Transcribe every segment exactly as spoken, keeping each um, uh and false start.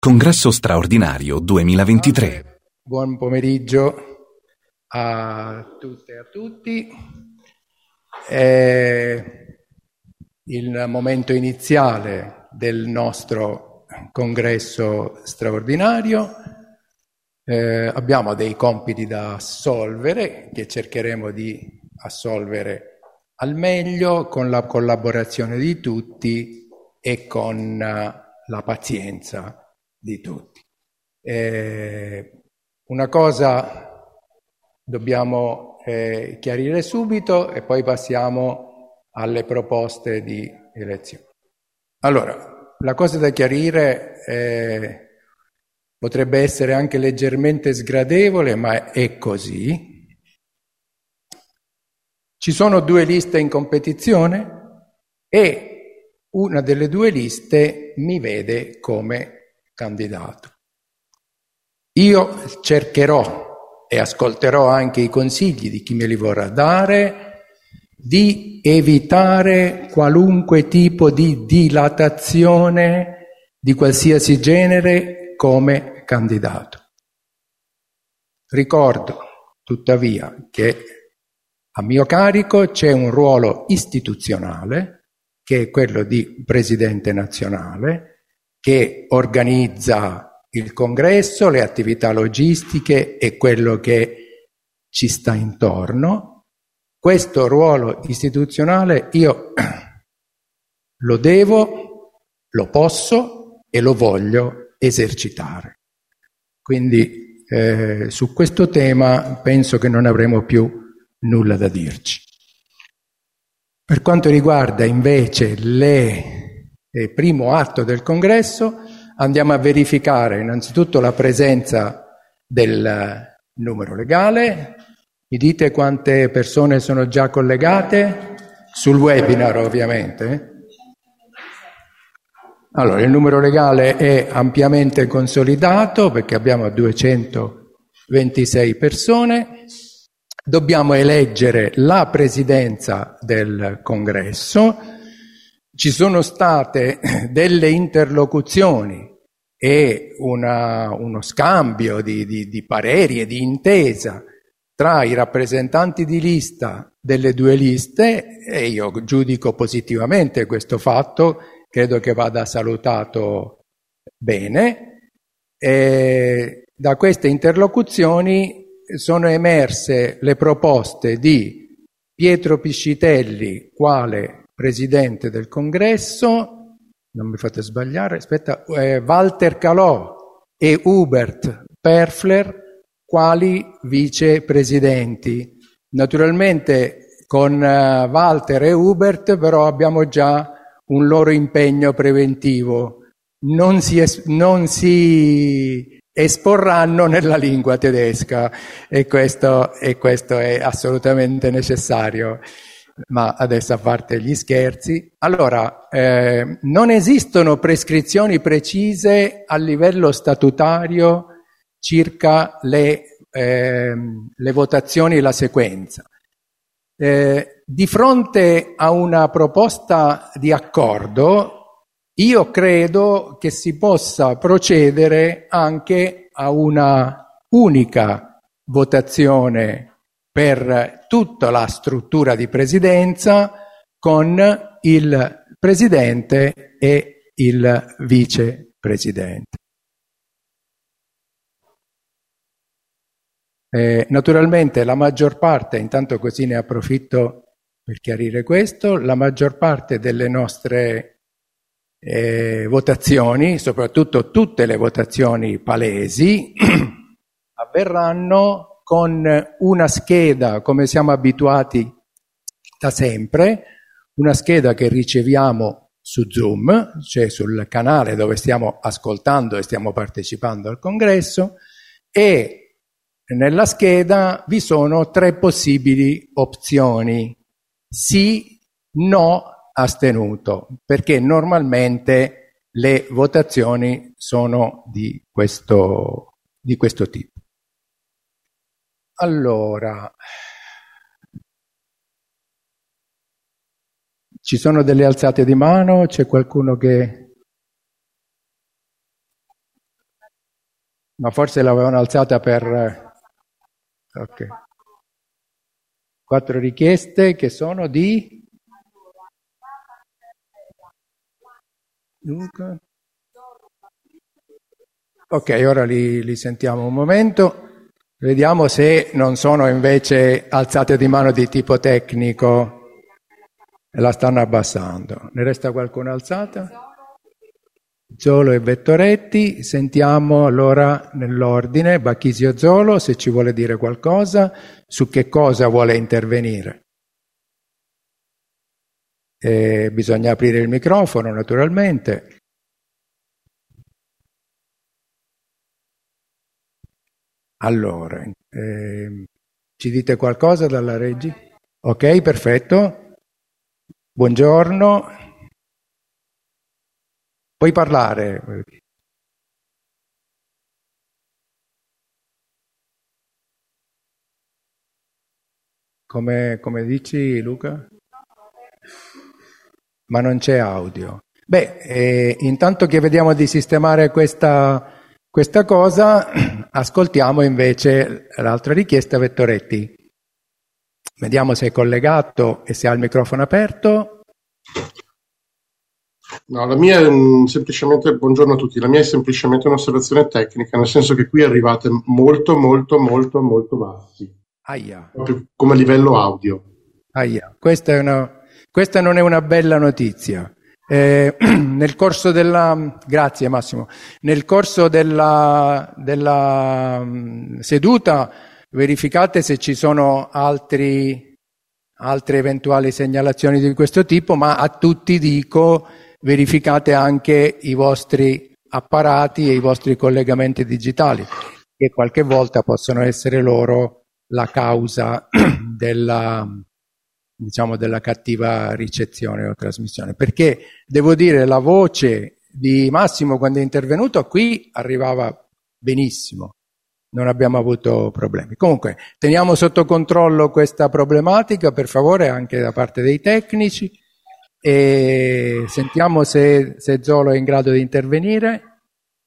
Congresso straordinario duemilaventitré. Buon pomeriggio a tutte e a tutti. È il momento iniziale del nostro congresso straordinario. Eh, abbiamo dei compiti da assolvere che cercheremo di assolvere al meglio con la collaborazione di tutti e con la pazienza di tutti. Eh, una cosa dobbiamo eh, chiarire subito e poi passiamo alle proposte di elezione. Allora, la cosa da chiarire eh, potrebbe essere anche leggermente sgradevole, ma è così. Ci sono due liste in competizione e una delle due liste mi vede come candidato. Io cercherò e ascolterò anche i consigli di chi me li vorrà dare di evitare qualunque tipo di dilatazione di qualsiasi genere come candidato. Ricordo tuttavia che a mio carico c'è un ruolo istituzionale che è quello di presidente nazionale, che organizza il congresso, le attività logistiche e quello che ci sta intorno. Questo ruolo istituzionale io lo devo, lo posso e lo voglio esercitare. Quindi eh, su questo tema penso che non avremo più nulla da dirci. Per quanto riguarda invece le, il primo atto del congresso, andiamo a verificare innanzitutto la presenza del numero legale. Mi dite quante persone sono già collegate? Sul webinar ovviamente. Allora, il numero legale è ampiamente consolidato perché abbiamo duecentoventisei persone. Dobbiamo eleggere la presidenza del congresso. Ci sono state delle interlocuzioni e una, uno scambio di, di, di pareri e di intesa tra i rappresentanti di lista delle due liste e io giudico positivamente questo fatto, credo che vada salutato bene. E da queste interlocuzioni sono emerse le proposte di Pietro Piscitelli quale presidente del congresso, non mi fate sbagliare, aspetta, eh, Walter Calò e Hubert Perfler quali vicepresidenti. Naturalmente con uh, Walter e Hubert però abbiamo già un loro impegno preventivo, non si, es- non si esporranno nella lingua tedesca e questo, e questo è assolutamente necessario. Ma adesso a parte gli scherzi, allora eh, non esistono prescrizioni precise a livello statutario circa le, eh, le votazioni e la sequenza. Eh, di fronte a una proposta di accordo, io credo che si possa procedere anche a una unica votazione per tutta la struttura di presidenza con il presidente e il vicepresidente. Eh, naturalmente la maggior parte, intanto così ne approfitto per chiarire questo, la maggior parte delle nostre eh, votazioni, soprattutto tutte le votazioni palesi, avverranno con una scheda, come siamo abituati da sempre, una scheda che riceviamo su Zoom, cioè sul canale dove stiamo ascoltando e stiamo partecipando al congresso, e nella scheda vi sono tre possibili opzioni: sì, no, astenuto, perché normalmente le votazioni sono di questo, di questo tipo. Allora, ci sono delle alzate di mano? C'è qualcuno che... Ma forse l'avevano alzata per... Ok. Quattro richieste che sono di... Dunque. Ok, ora li, li sentiamo un momento. Vediamo se non sono invece alzate di mano di tipo tecnico e la stanno abbassando. Ne resta qualcuna alzata? Zolo e Vettoretti. Sentiamo allora nell'ordine Bacchisio Zolo se ci vuole dire qualcosa, su che cosa vuole intervenire. E bisogna aprire il microfono naturalmente. Allora, eh, ci dite qualcosa dalla Regi? Ok, perfetto. Buongiorno. Puoi parlare. Come, come dici, Luca? Ma non c'è audio. Beh, eh, intanto che vediamo di sistemare questa, questa cosa, ascoltiamo invece l'altra richiesta, Vettoretti. Vediamo se è collegato e se ha il microfono aperto. No, la mia è un, semplicemente, buongiorno a tutti, la mia è semplicemente un'osservazione tecnica, nel senso che qui arrivate molto, molto, molto, molto bassi. Aia. Proprio come livello audio. Aia. Questa, è una, questa non è una bella notizia. Eh, nel corso della... Grazie Massimo. Nel corso della, della um, seduta verificate se ci sono altri, altre eventuali segnalazioni di questo tipo, ma a tutti dico verificate anche i vostri apparati e i vostri collegamenti digitali, che qualche volta possono essere loro la causa della, diciamo, della cattiva ricezione o trasmissione. Perché devo dire, la voce di Massimo quando è intervenuto qui arrivava benissimo, non abbiamo avuto problemi. Comunque teniamo sotto controllo questa problematica, per favore, anche da parte dei tecnici, e sentiamo se, se Zolo è in grado di intervenire.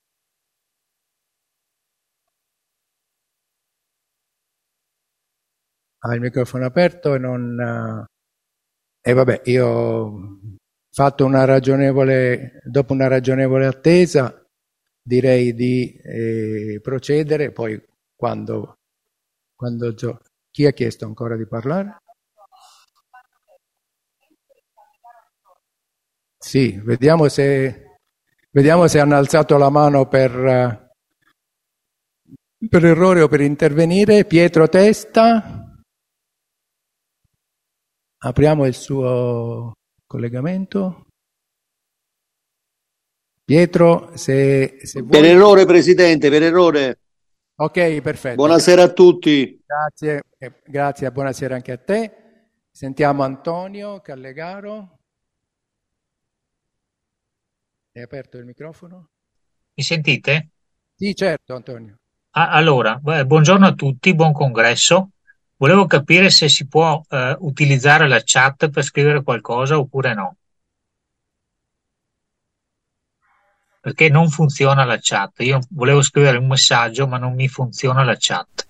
Ha il microfono aperto e non... E vabbè, io ho fatto una ragionevole, dopo una ragionevole attesa, direi di eh, procedere, poi quando, quando Zolo... Chi ha chiesto ancora di parlare? Sì, vediamo se, vediamo se hanno alzato la mano per, per errore o per intervenire. Pietro Testa, apriamo il suo collegamento. Pietro, se, se vuoi... Per errore, Presidente, per errore. Ok, perfetto. Buonasera a tutti. Grazie, eh, grazie, buonasera anche a te. Sentiamo Antonio Callegaro. Hai aperto il microfono? Mi sentite? Sì, certo, Antonio. Ah, allora, beh, buongiorno a tutti, buon congresso. Volevo capire se si può eh, utilizzare la chat per scrivere qualcosa oppure no. Perché non funziona la chat. Io volevo scrivere un messaggio, ma non mi funziona la chat.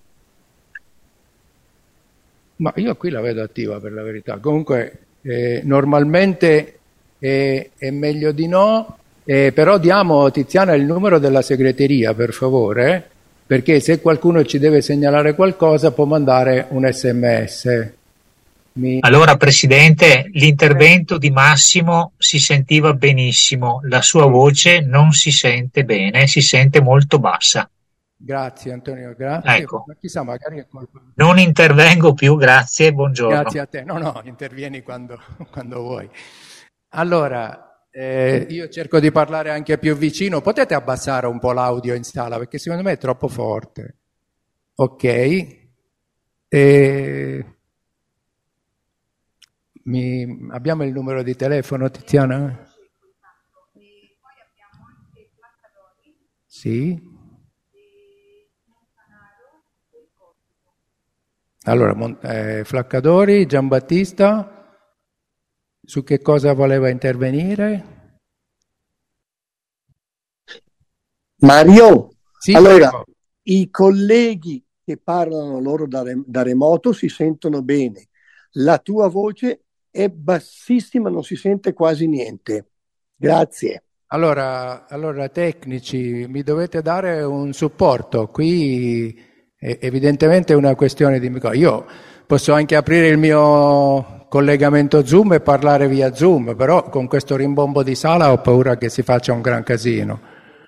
Ma io qui la vedo attiva, per la verità. Comunque, eh, normalmente eh, è meglio di no. Eh, però diamo, Tiziana, il numero della segreteria, per favore, perché se qualcuno ci deve segnalare qualcosa può mandare un sms. Mi... Allora, Presidente, l'intervento di Massimo si sentiva benissimo, la sua voce non si sente bene, si sente molto bassa. Grazie Antonio, grazie. Ecco. Ma chissà, magari è colpa... Non intervengo più, grazie, buongiorno. Grazie a te. No, no, intervieni quando, quando vuoi. Allora... Eh, io cerco di parlare anche più vicino. Potete abbassare un po' l'audio in sala perché secondo me è troppo forte. Ok. E... Mi... Abbiamo il numero di telefono, Tiziana? Sì. Allora, eh, Flaccadori, Giambattista. Su che cosa voleva intervenire? Mario, Sì, allora, prego. I colleghi che parlano loro da, re- da remoto si sentono bene. La tua voce è bassissima, non si sente quasi niente. Grazie. Allora, allora, tecnici, mi dovete dare un supporto. Qui è evidentemente una questione di microfono. Io posso anche aprire il mio collegamento Zoom e parlare via Zoom, però con questo rimbombo di sala ho paura che si faccia un gran casino.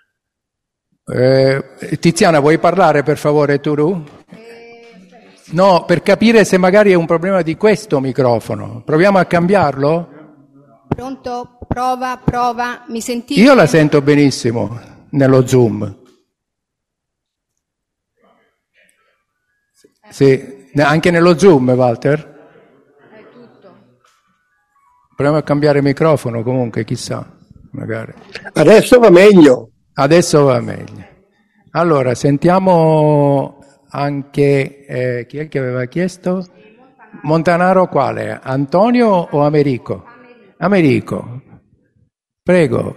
Eh, Tiziana, vuoi parlare per favore tu? No, per capire se magari è un problema di questo microfono. Proviamo a cambiarlo? Pronto? Prova, prova, mi sentite? Io la sento benissimo nello Zoom. Sì, anche nello Zoom, Walter? È tutto. Proviamo a cambiare microfono comunque, chissà, magari. Adesso va meglio. Adesso va meglio. Allora, sentiamo anche, eh, chi è che aveva chiesto? Montanaro quale? Antonio o Americo? Americo. Prego.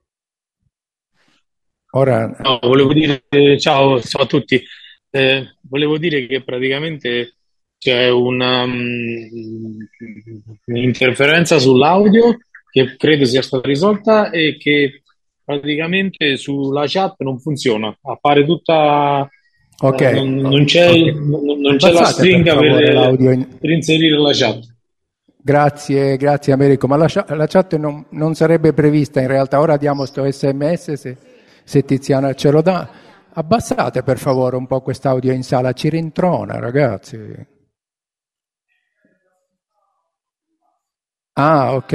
Ora... No, volevo dire, ciao, ciao a tutti. Eh, volevo dire che praticamente c'è una, um, un'interferenza sull'audio che credo sia stata risolta e che praticamente sulla chat non funziona, appare tutta, Ok. eh, non, non c'è, Okay. non, non c'è la Abbassate, stringa per, favore, per, l'audio in... per inserire la chat. Grazie, grazie Americo, ma la, la chat non, non sarebbe prevista in realtà, ora diamo sto sms se, se Tiziana ce lo dà. Abbassate per favore un po' quest'audio in sala, ci rintrona ragazzi. Ah, ok.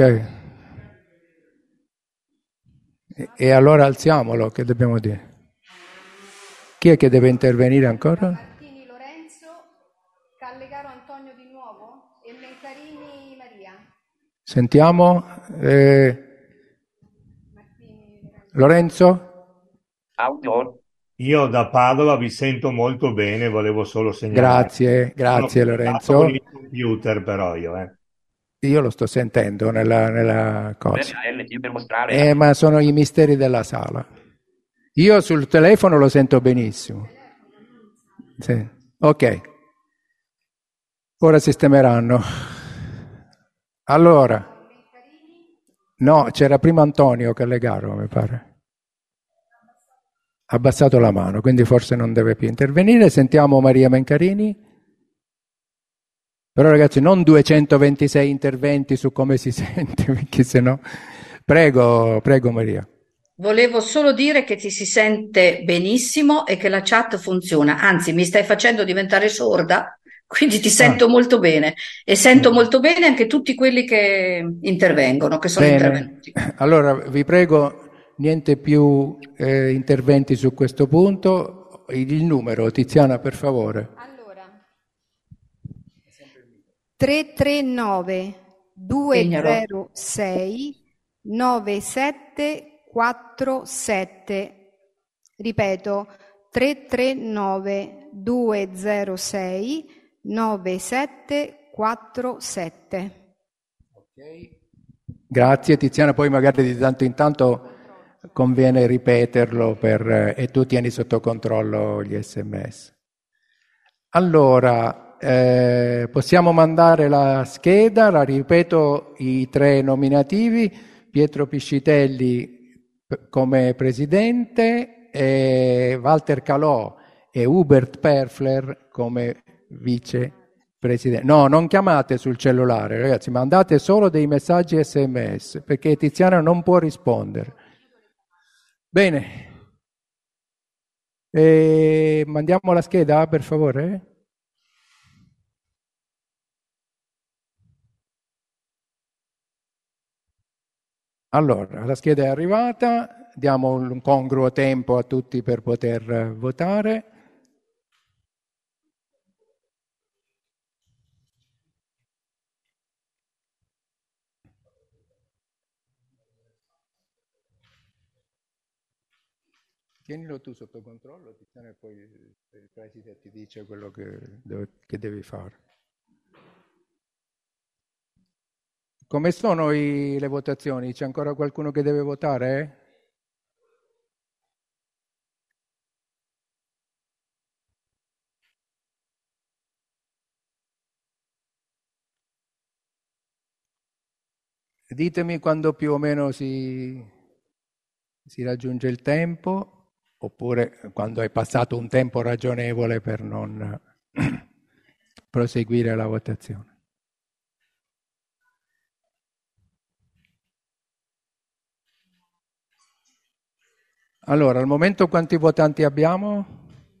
E, e allora alziamolo, che dobbiamo dire? Chi è che deve intervenire ancora? Martini Lorenzo, Callegaro Antonio di nuovo e Mencarini Maria. Sentiamo. Eh, Lorenzo? Audio. Io da Padova vi sento molto bene, volevo solo segnalare. Grazie, grazie Sono Lorenzo. con il computer però io, eh. Io lo sto sentendo nella, nella cosa. Per mostrare. Eh, ma sono i misteri della sala. Io sul telefono lo sento benissimo. Sì. Ok. Ora sistemeranno. Allora. No, c'era prima Antonio Callegaro, mi pare. Ha abbassato la mano, quindi forse non deve più intervenire. Sentiamo Maria Mencarini. Però ragazzi, non duecentoventisei interventi su come si sente, perché sennò... Prego, prego Maria. Volevo solo dire che ti si sente benissimo e che la chat funziona. Anzi, mi stai facendo diventare sorda, quindi ti sento Ah. molto bene. E sento molto bene anche tutti quelli che intervengono, che sono Bene. intervenuti. Allora, vi prego... Niente più eh, interventi su questo punto. Il numero, Tiziana, per favore. Allora, tre tre nove due zero sei nove sette quattro sette. Ripeto, tre tre nove due zero sei nove sette quattro sette. Okay. Grazie Tiziana, poi magari di tanto in tanto conviene ripeterlo per, e tu tieni sotto controllo gli sms. Allora, eh, possiamo mandare la scheda, la ripeto i tre nominativi: Pietro Piscitelli come presidente, e Walter Calò e Hubert Perfler come vicepresidente. No, non chiamate sul cellulare, ragazzi, mandate solo dei messaggi sms, perché Tiziana non può rispondere. Bene, e mandiamo la scheda per favore. Allora, la scheda è arrivata, diamo un congruo tempo a tutti per poter votare. Tienilo tu sotto controllo, Tiziana, e poi il preside ti dice quello che, che devi fare. Come sono i, le votazioni? C'è ancora qualcuno che deve votare? ditemi quando più o meno si, si raggiunge il tempo, oppure quando è passato un tempo ragionevole per non proseguire la votazione. Allora, al momento quanti votanti abbiamo?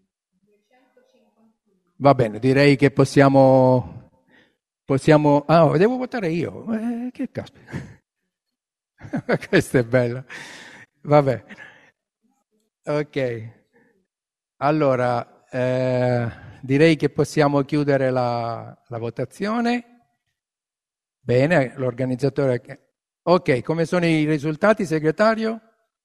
Va bene, direi che possiamo... possiamo... Ah, devo votare io? Eh, che caspita. Questa è bella. Vabbè. Ok. Allora, eh, direi che possiamo chiudere la, la votazione. Bene, l'organizzatore... Ok, come sono i risultati, segretario?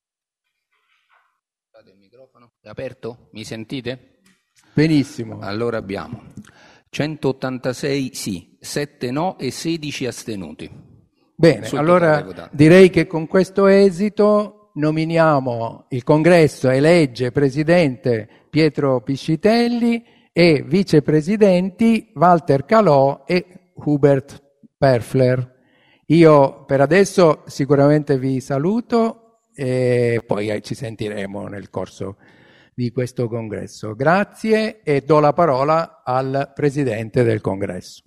Il microfono è aperto? Mi sentite? Benissimo. Allora abbiamo centottantasei sì, sette no e sedici astenuti. Bene, Sul allora direi che con questo esito nominiamo il congresso, elegge presidente Pietro Piscitelli e vicepresidenti Walter Calò e Hubert Perfler. Io per adesso sicuramente vi saluto e poi ci sentiremo nel corso di questo congresso. Grazie e do la parola al presidente del congresso.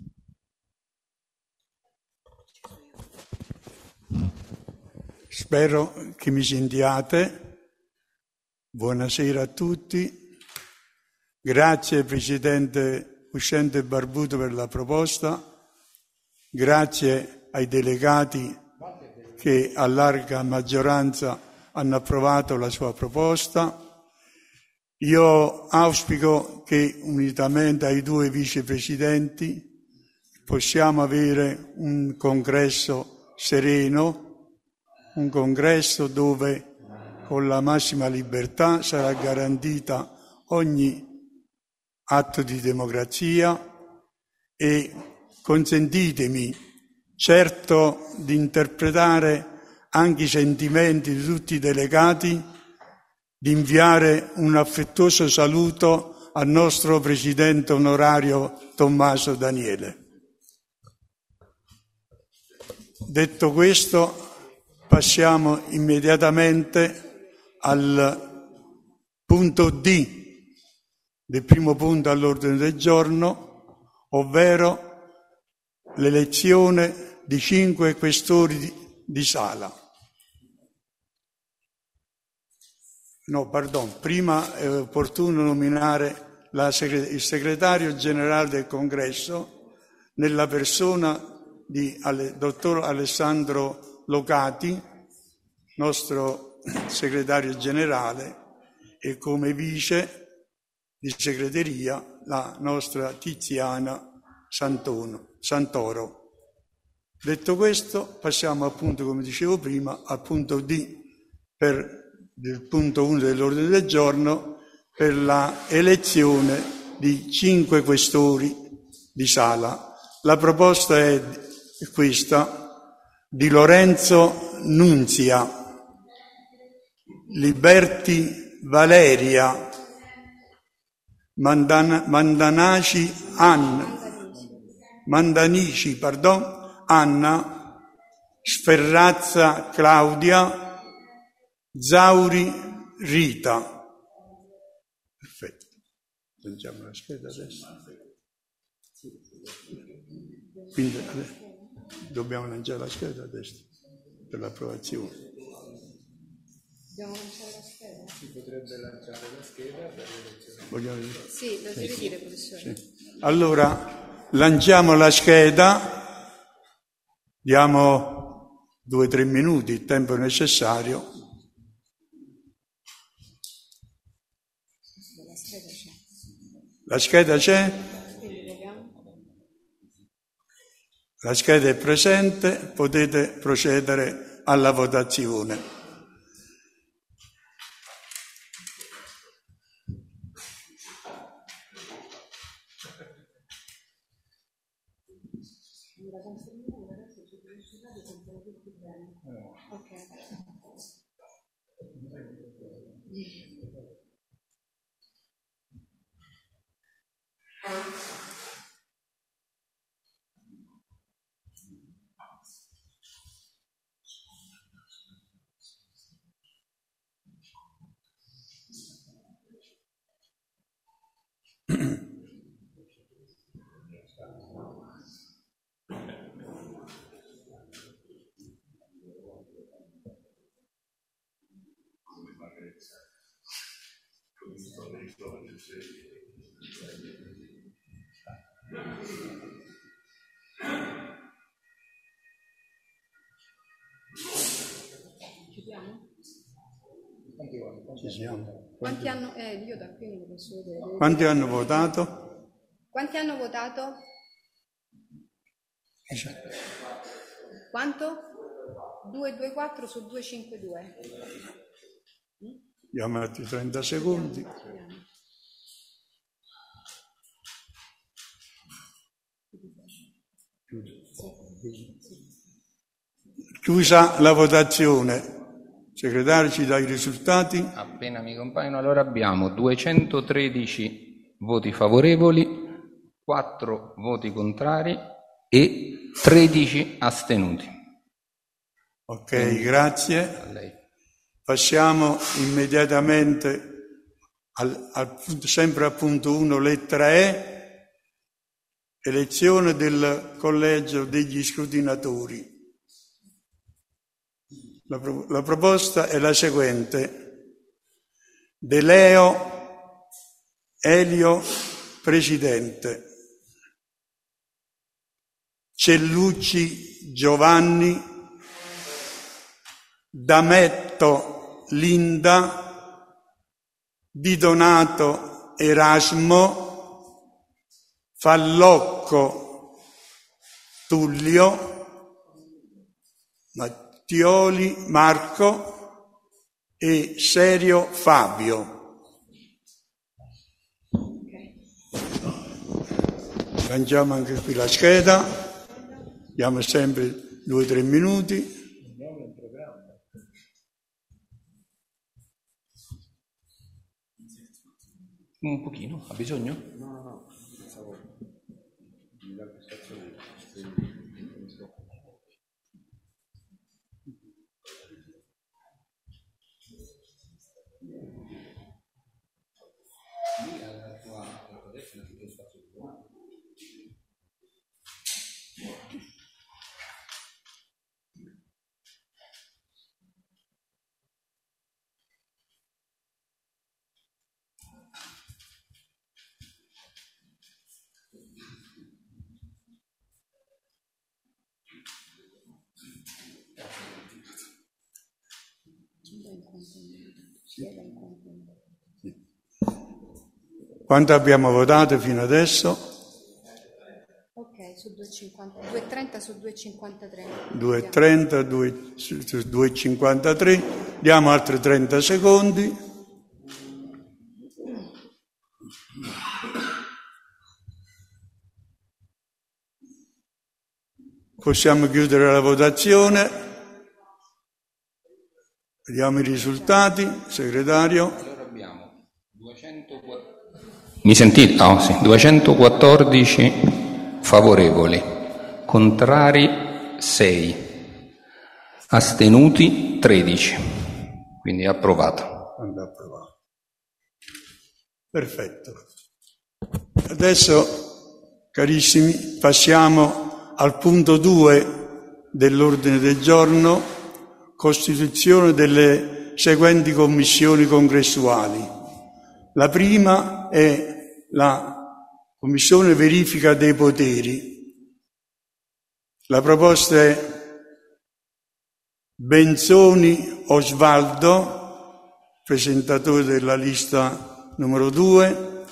Spero che mi sentiate. Buonasera a tutti. Grazie Presidente Uscente Barbuto per la proposta. Grazie ai delegati che a larga maggioranza hanno approvato la sua proposta. Io auspico che unitamente ai due vicepresidenti possiamo avere un congresso sereno, un congresso dove con la massima libertà sarà garantita ogni atto di democrazia e consentitemi certo di interpretare anche i sentimenti di tutti i delegati, di inviare un affettuoso saluto al nostro presidente onorario Tommaso Daniele. Detto questo, passiamo immediatamente al punto D del primo punto all'ordine del giorno, ovvero l'elezione di cinque questori di, di sala. No, pardon, prima è opportuno nominare la segre- il segretario generale del congresso nella persona di Ale, dottor Alessandro Locati, nostro segretario generale, e come vice di segreteria la nostra Tiziana Santono, Santoro. Detto questo, passiamo appunto, come dicevo prima, al punto D per il punto uno dell'ordine del giorno per la elezione di cinque questori di sala. La proposta è questa: di Lorenzo Nunzia, Liberti Valeria, Mandana, Mandanaci Anna, Mandanici, pardon, Anna, Sferrazza Claudia, Zauri Rita. Perfetto. Leggiamo la scheda adesso. Quindi dobbiamo lanciare la scheda adesso per l'approvazione. Dobbiamo lanciare la scheda? Si potrebbe lanciare la scheda per l'elezione. Vogliamo dire? Sì, lo deve dire, professore. Sì. Allora, lanciamo la scheda, diamo due o tre minuti, il tempo necessario. La scheda c'è? La scheda è presente, potete procedere alla votazione. Ci siamo. Quanti hanno, eh, io da qui non lo posso vedere. Quanti hanno votato? Quanti hanno votato? Quanto? duecentoventuquattro su duecentocinquantadue. Diamo altri trenta secondi. Chiusa la votazione. Segretario, ci dà i risultati? Appena mi compaiono, allora abbiamo duecentotredici voti favorevoli, quattro voti contrari e tredici astenuti. Ok, Quindi, grazie. a lei. Passiamo immediatamente al, al, sempre al punto uno, lettera E, elezione del collegio degli scrutinatori. La, la proposta è la seguente: De Leo Elio presidente, Cellucci Giovanni, D'Ametto Linda, Di Donato Erasmo, Fallocco Tullio, Mattioli Marco e Serio Fabio. Cangiamo anche qui la scheda, diamo sempre due o tre minuti. Un pochino, ha bisogno? No, no, no, pensavo di dare prestazione. Quanto abbiamo votato fino adesso? Ok, su duecentotrenta su duecentocinquantatré. duecentotrenta, due, su duecentocinquantatré. Diamo altri trenta secondi. Possiamo chiudere la votazione. Vediamo i risultati, segretario. Allora abbiamo duecentoquattordici. Mi sentite? Oh, sì. duecentoquattordici favorevoli, contrari sei, astenuti tredici. Quindi approvato. approvato. Perfetto. Adesso, carissimi, passiamo al punto due dell'ordine del giorno, costituzione delle seguenti commissioni congressuali. La prima è la Commissione verifica dei poteri. La proposta è Benzoni Osvaldo, presentatore della lista numero due,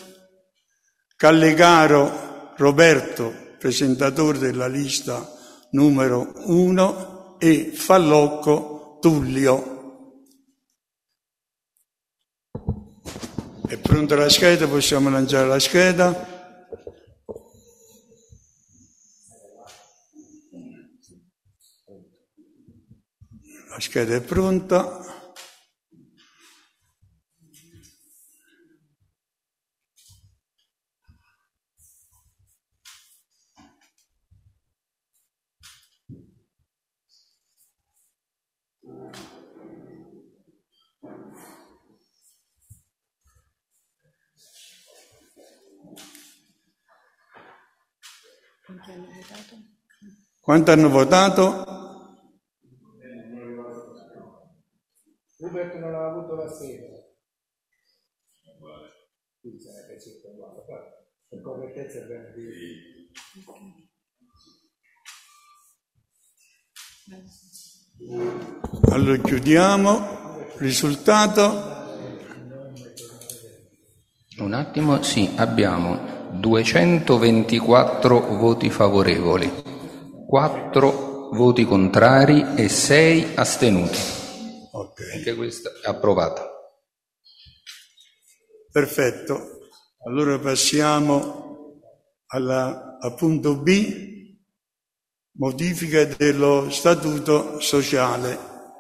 Callegaro Roberto, presentatore della lista numero uno, e Fallocco Tullio. È pronta la scheda? Possiamo lanciare la scheda. La scheda è pronta. Quanto hanno votato? Hubert non ha avuto la sede. Quindi sarebbe circa uguale. Per correttezza abbiamo di... Allora chiudiamo. Risultato? Un attimo, sì, abbiamo duecentoventiquattro voti favorevoli, quattro voti contrari e sei astenuti. Ok. Anche questa è approvata. Perfetto. Allora passiamo alla, a punto B, modifica dello statuto sociale.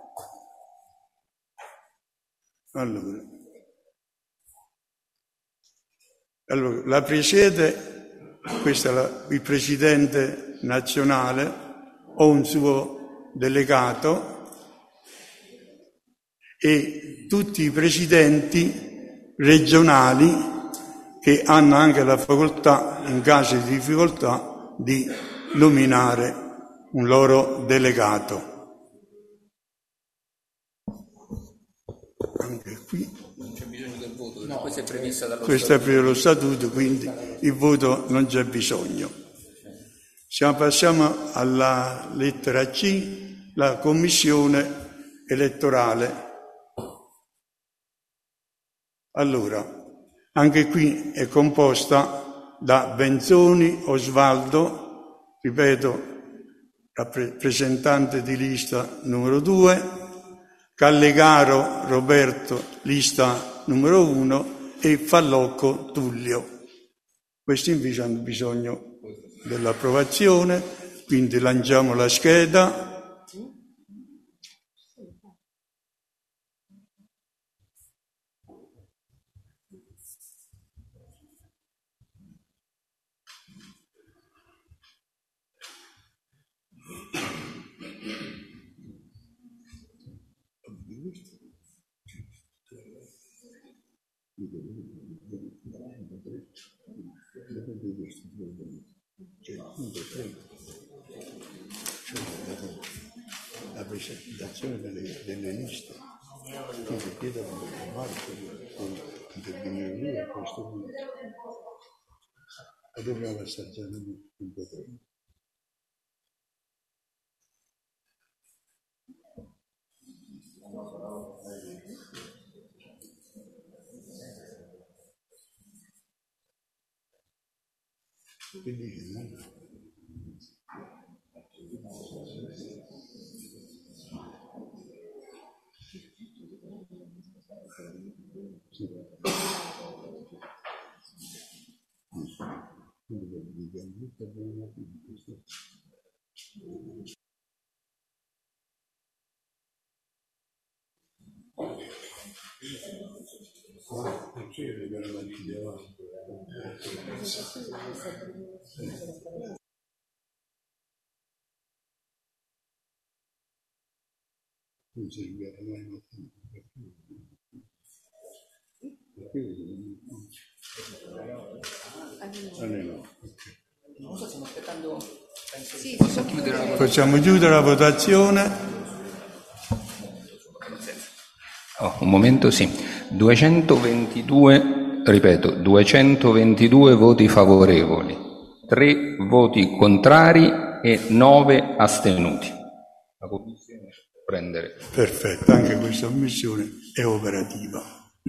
Allora, allora la presiede, questo è la, il presidente nazionale o un suo delegato e tutti i presidenti regionali che hanno anche la facoltà, in caso di difficoltà, di nominare un loro delegato. Anche qui. Non c'è bisogno del voto, no, questo è previsto dallo Questo statuto. è previsto dallo statuto, quindi il voto non c'è bisogno. Siamo, passiamo alla lettera C, la commissione elettorale. Allora, anche qui è composta da Benzoni Osvaldo, ripeto, rappresentante di lista numero due, Callegaro Roberto, lista numero uno, e Fallocco Tullio. Questi invece hanno bisogno dell'approvazione, quindi lanciamo la scheda. La presentazione delle, delle liste, quindi chiedono che Marco intervenire lui a questo punto. E dobbiamo assaggiare un punto tre. Che dici, no? Non si rivela mai mattina. Facciamo chiudere la votazione. Oh, un momento, sì. duecentoventidue, ripeto, duecentoventidue voti favorevoli, tre voti contrari e nove astenuti. La commissione può prendere. Perfetto, anche questa commissione è operativa.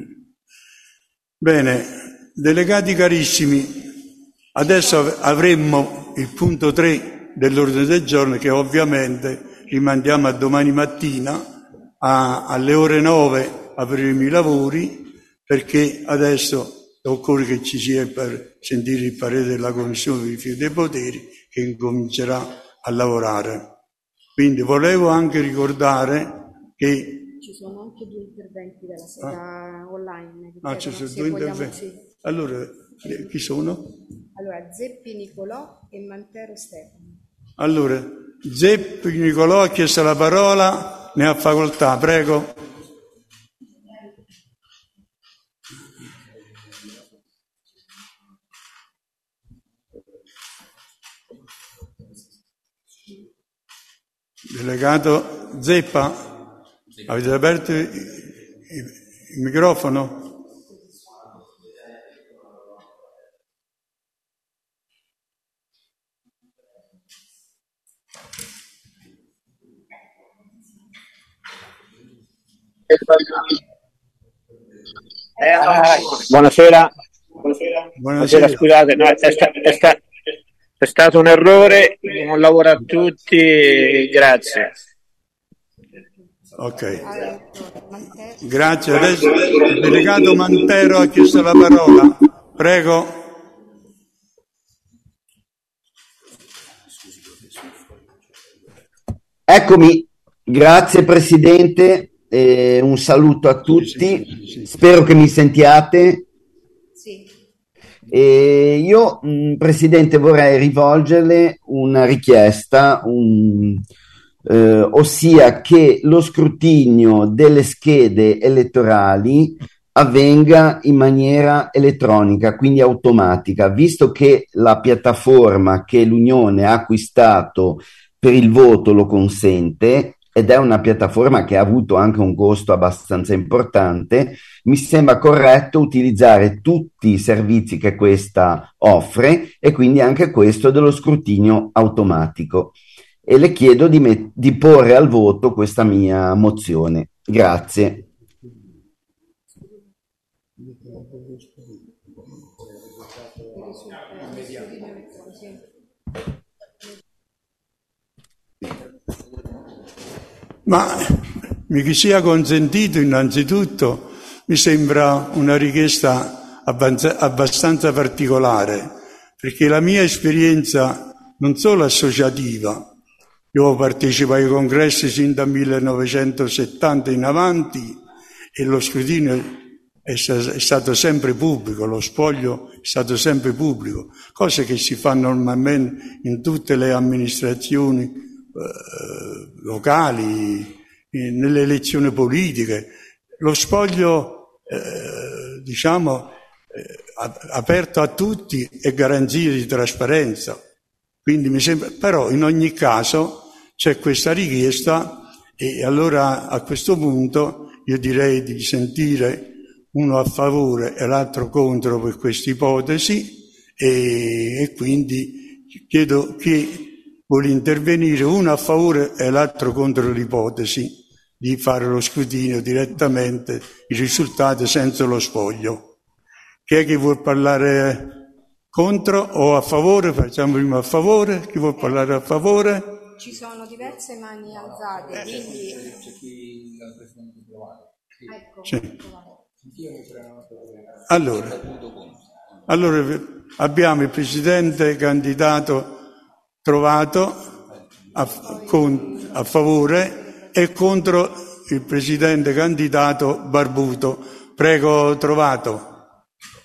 Bene, delegati carissimi, adesso avremmo il punto tre dell'ordine del giorno che ovviamente rimandiamo a domani mattina a, alle ore nove apriremo i lavori, perché adesso occorre che ci sia per sentire il parere della Commissione verifica dei poteri che incomincerà a lavorare. Quindi volevo anche ricordare che ci sono anche due interventi della sede ah. online. Ah, ci sono due interventi. Sì. Allora, chi sono? Allora, Zeppi Nicolò e Mantero Stefano. Allora, Zeppi Nicolò ha chiesto la parola, ne ha facoltà, prego. Delegato Zeppa, avete aperto il, il, il microfono? Buonasera. Buonasera. Buonasera, scusate, no, è, sta, è, sta, è stato un errore, buon lavoro a tutti, grazie. Ok, grazie. Adesso il delegato Mantero ha chiesto la parola, prego. Eccomi, grazie Presidente. Eh, un saluto a tutti, spero che mi sentiate. Sì. Eh, io, mh, Presidente, vorrei rivolgerle una richiesta, un, eh, ossia che lo scrutinio delle schede elettorali avvenga in maniera elettronica, quindi automatica, visto che la piattaforma che l'Unione ha acquistato per il voto lo consente, ed è una piattaforma che ha avuto anche un costo abbastanza importante, mi sembra corretto utilizzare tutti i servizi che questa offre e quindi anche questo dello scrutinio automatico. E le chiedo di, met- di porre al voto questa mia mozione. Grazie. Ma mi sia consentito innanzitutto, mi sembra una richiesta abbastanza particolare, perché la mia esperienza non solo associativa, io partecipo ai congressi sin dal millenovecentosettanta in avanti e lo scrutinio è stato sempre pubblico, lo spoglio è stato sempre pubblico, cose che si fanno normalmente in tutte le amministrazioni Eh, locali, eh, nelle elezioni politiche. Lo spoglio, eh, diciamo, eh, aperto a tutti è garanzia di trasparenza. Quindi mi sembra, però in ogni caso c'è questa richiesta e allora a questo punto io direi di sentire uno a favore e l'altro contro per questa ipotesi e, e quindi chiedo che vuole intervenire uno a favore e l'altro contro l'ipotesi di fare lo scrutinio direttamente, i risultati senza lo spoglio. Chi è che vuol parlare contro o a favore? Facciamo prima a favore. Chi vuol parlare a favore? Ci sono diverse mani alzate, quindi... C'è qui la Presidente Provare. Ecco. Sì. Allora, allora abbiamo il Presidente candidato Trovato a, con, a favore e contro il Presidente candidato Barbuto. Prego, Trovato.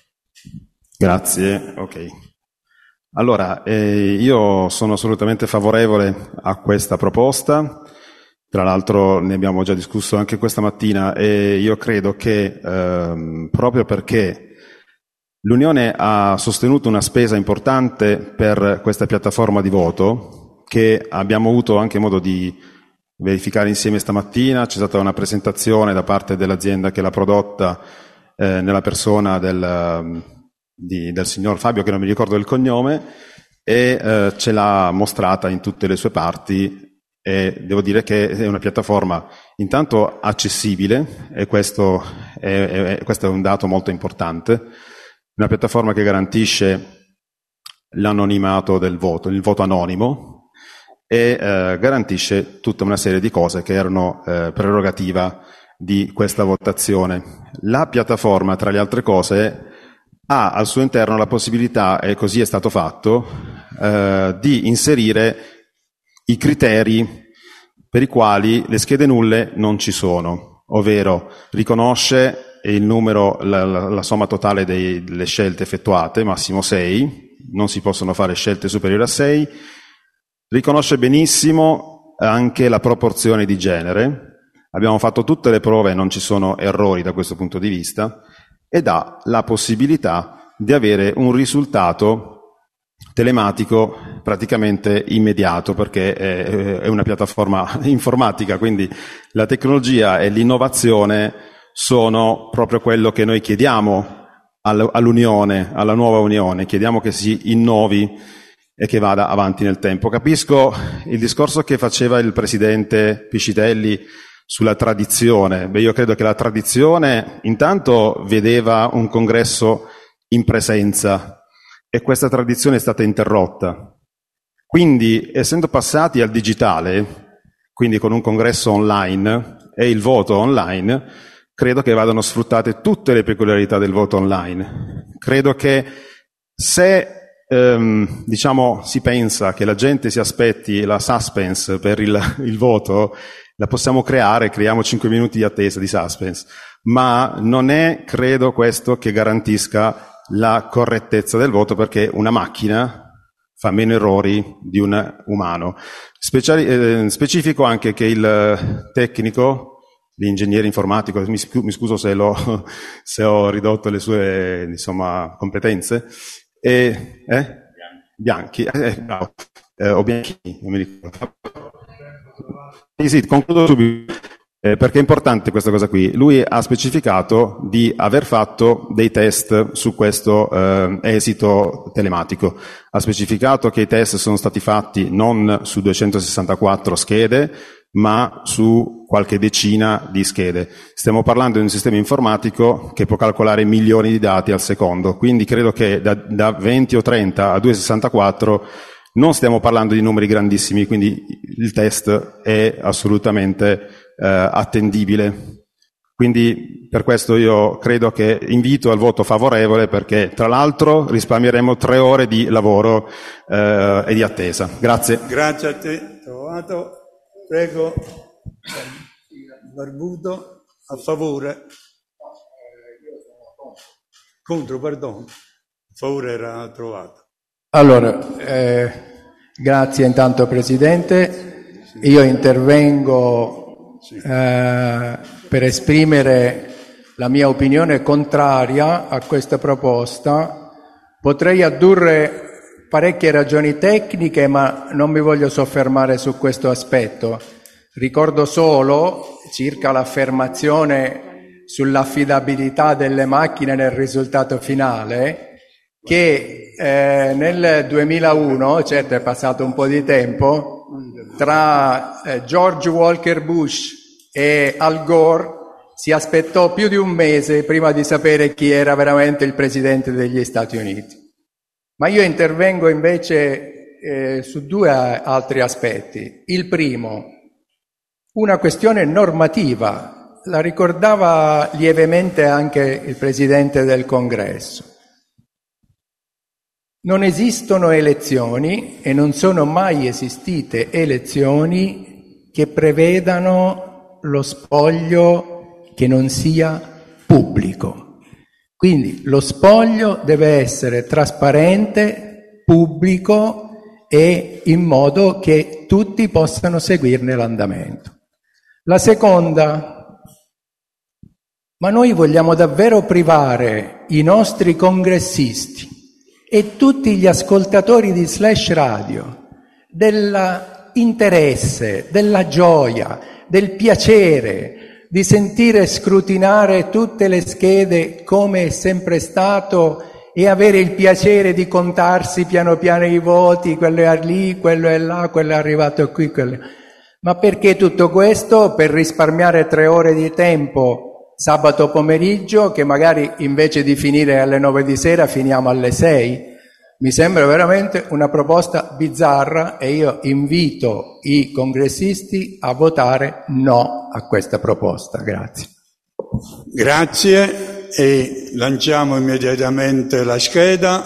Grazie, ok. Allora, eh, io sono assolutamente favorevole a questa proposta, tra l'altro ne abbiamo già discusso anche questa mattina e io credo che ehm, proprio perché l'Unione ha sostenuto una spesa importante per questa piattaforma di voto, che abbiamo avuto anche modo di verificare insieme stamattina. C'è stata una presentazione da parte dell'azienda che l'ha prodotta eh, nella persona del, di, del signor Fabio, che non mi ricordo il cognome, e eh, ce l'ha mostrata in tutte le sue parti e devo dire che è una piattaforma intanto accessibile, e questo è, è, questo è un dato molto importante. Una piattaforma che garantisce l'anonimato del voto, il voto anonimo, e eh, garantisce tutta una serie di cose che erano eh, prerogativa di questa votazione. La piattaforma, tra le altre cose, ha al suo interno la possibilità, e così è stato fatto, eh, di inserire i criteri per i quali le schede nulle non ci sono, ovvero riconosce il numero, la, la, la somma totale dei, delle scelte effettuate, massimo sei, non si possono fare scelte superiori a sei, riconosce benissimo anche la proporzione di genere, abbiamo fatto tutte le prove, non ci sono errori da questo punto di vista, e dà la possibilità di avere un risultato telematico praticamente immediato, perché è, è una piattaforma informatica, quindi la tecnologia e l'innovazione sono proprio quello che noi chiediamo all'Unione, alla nuova Unione, chiediamo che si innovi e che vada avanti nel tempo. Capisco il discorso che faceva il Presidente Piscitelli sulla tradizione. Beh, io credo che la tradizione intanto vedeva un congresso in presenza e questa tradizione è stata interrotta. Quindi, essendo passati al digitale, quindi con un congresso online e il voto online, credo che vadano sfruttate tutte le peculiarità del voto online. Credo che se ehm, diciamo si pensa che la gente si aspetti la suspense per il, il voto, la possiamo creare, creiamo cinque minuti di attesa di suspense, ma non è, credo, questo che garantisca la correttezza del voto, perché una macchina fa meno errori di un umano. Speciali, eh, specifico anche che il tecnico, l'ingegnere informatico, mi, mi scuso se, l'ho, se ho ridotto le sue insomma, competenze, e, eh? Bianchi, eh, bravo, eh, o Bianchini, non mi ricordo. Sì, sì, concludo subito. Eh, perché è importante questa cosa qui. Lui ha specificato di aver fatto dei test su questo eh, esito telematico. Ha specificato che i test sono stati fatti non su duecentosessantaquattro schede, ma su qualche decina di schede. Stiamo parlando di un sistema informatico che può calcolare milioni di dati al secondo, quindi credo che da, da venti o trenta a duecentosessantaquattro non stiamo parlando di numeri grandissimi, quindi il test è assolutamente Eh, attendibile. Quindi per questo io credo che invito al voto favorevole, perché tra l'altro risparmieremo tre ore di lavoro eh, e di attesa. Grazie. Grazie a te, trovato. Prego, Barbuto, a favore. Contro, perdono. A favore era trovato. Allora, eh, grazie intanto Presidente. Io intervengo Eh, per esprimere la mia opinione contraria a questa proposta. Potrei addurre parecchie ragioni tecniche, ma non mi voglio soffermare su questo aspetto. Ricordo solo, circa l'affermazione sull'affidabilità delle macchine nel risultato finale, che eh, nel duemilauno, certo è passato un po' di tempo, tra eh, George Walker Bush e Al Gore si aspettò più di un mese prima di sapere chi era veramente il Presidente degli Stati Uniti. Ma io intervengo invece eh, su due altri aspetti. Il primo, una questione normativa, la ricordava lievemente anche il Presidente del Congresso. Non esistono elezioni e non sono mai esistite elezioni che prevedano lo spoglio che non sia pubblico. Quindi lo spoglio deve essere trasparente, pubblico e in modo che tutti possano seguirne l'andamento. La seconda, ma noi vogliamo davvero privare i nostri congressisti e tutti gli ascoltatori di Slash Radio dell'interesse, della gioia, del piacere di sentire scrutinare tutte le schede come è sempre stato e avere il piacere di contarsi piano piano i voti, quello è lì, quello è là, quello è arrivato qui, quello... Ma perché tutto questo? Per risparmiare tre ore di tempo sabato pomeriggio, che magari invece di finire alle nove di sera finiamo alle sei. Mi sembra veramente una proposta bizzarra e io invito i congressisti a votare no a questa proposta. Grazie. Grazie, e lanciamo immediatamente la scheda.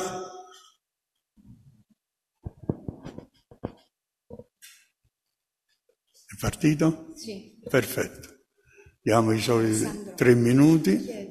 È partito? Sì. Perfetto. Diamo i soliti tre minuti.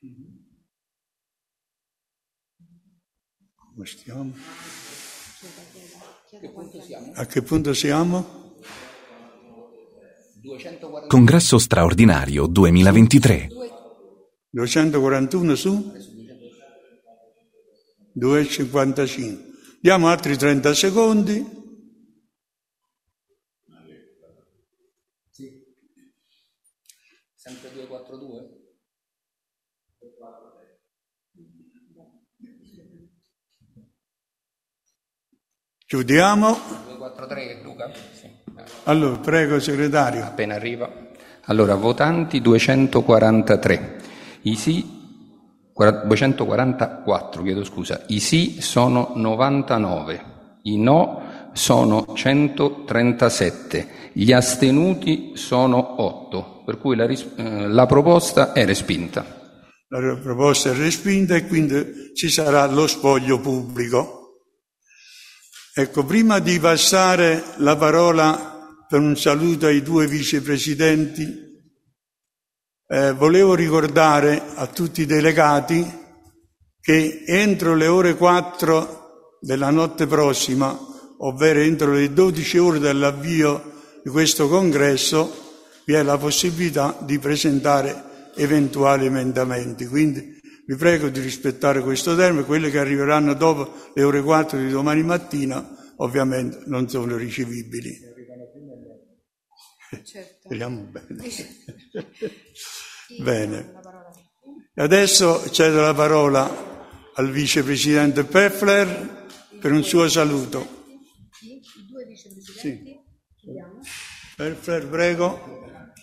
Come stiamo? A che punto siamo? Congresso straordinario duemilaventitré. duecentoquarantuno su? duecentocinquantacinque. Diamo altri trenta secondi. Sì. Sempre due quattro due? Chiudiamo. due quattro tre Luca? Sì. Allora, prego segretario. Appena arriva. Allora, votanti duecentoquarantatré. I sì duecentoquarantaquattro, chiedo scusa. I sì sono novantanove, i no sono centotrentasette, gli astenuti sono otto, per cui la, ris- eh, la proposta è respinta. La proposta è respinta e quindi ci sarà lo spoglio pubblico. Ecco, prima di passare la parola per un saluto ai due vicepresidenti, Eh, volevo ricordare a tutti i delegati che entro le ore quattro della notte prossima, ovvero entro le dodici ore dall'avvio di questo congresso, vi è la possibilità di presentare eventuali emendamenti. Quindi vi prego di rispettare questo termine. Quelli che arriveranno dopo le ore quattro di domani mattina ovviamente non sono ricevibili. Certo. Speriamo bene. Bene. Adesso cedo la parola al vicepresidente Peffler per un suo saluto. I due vicepresidenti. Sì. Peffler, prego.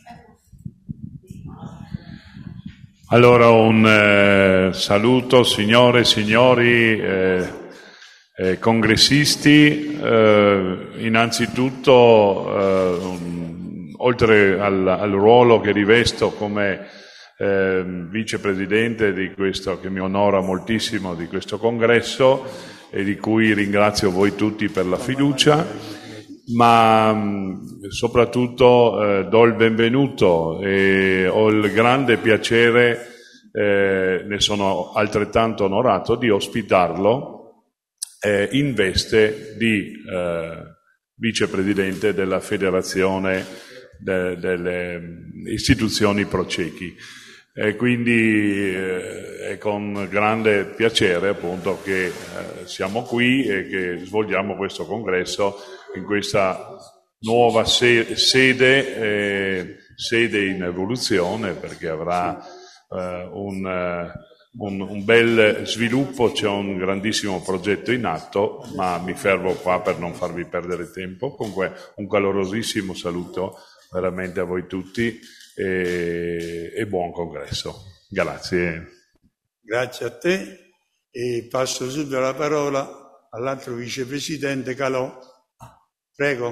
Allora un eh, saluto signore e signori eh, eh, congressisti, eh, innanzitutto eh, un, oltre al, al ruolo che rivesto come eh, vicepresidente di questo, che mi onora moltissimo, di questo congresso e di cui ringrazio voi tutti per la fiducia, ma mh, soprattutto eh, do il benvenuto e ho il grande piacere, eh, ne sono altrettanto onorato, di ospitarlo eh, in veste di eh, vicepresidente della Federazione De, delle istituzioni Procechi, e quindi eh, è con grande piacere appunto che eh, siamo qui e che svolgiamo questo congresso in questa nuova se- sede, eh, sede in evoluzione, perché avrà eh, un, eh, un, un bel sviluppo, c'è un grandissimo progetto in atto, ma mi fermo qua per non farvi perdere tempo. Comunque un calorosissimo saluto veramente a voi tutti e, e buon congresso. Grazie. Grazie a te e passo subito la parola all'altro vicepresidente Calò. Prego.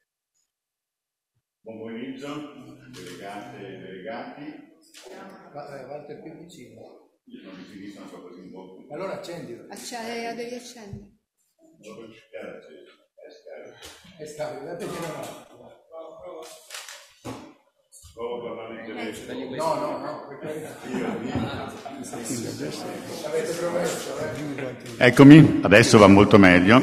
Buon pomeriggio, delegate e delegati. Guarda più vicino. Io non mi finisco, non so così un po'. Allora accendilo. Acc- devi accendere. È stato, date che non No, no, no, avete promesso, eh? Eccomi, adesso va molto meglio.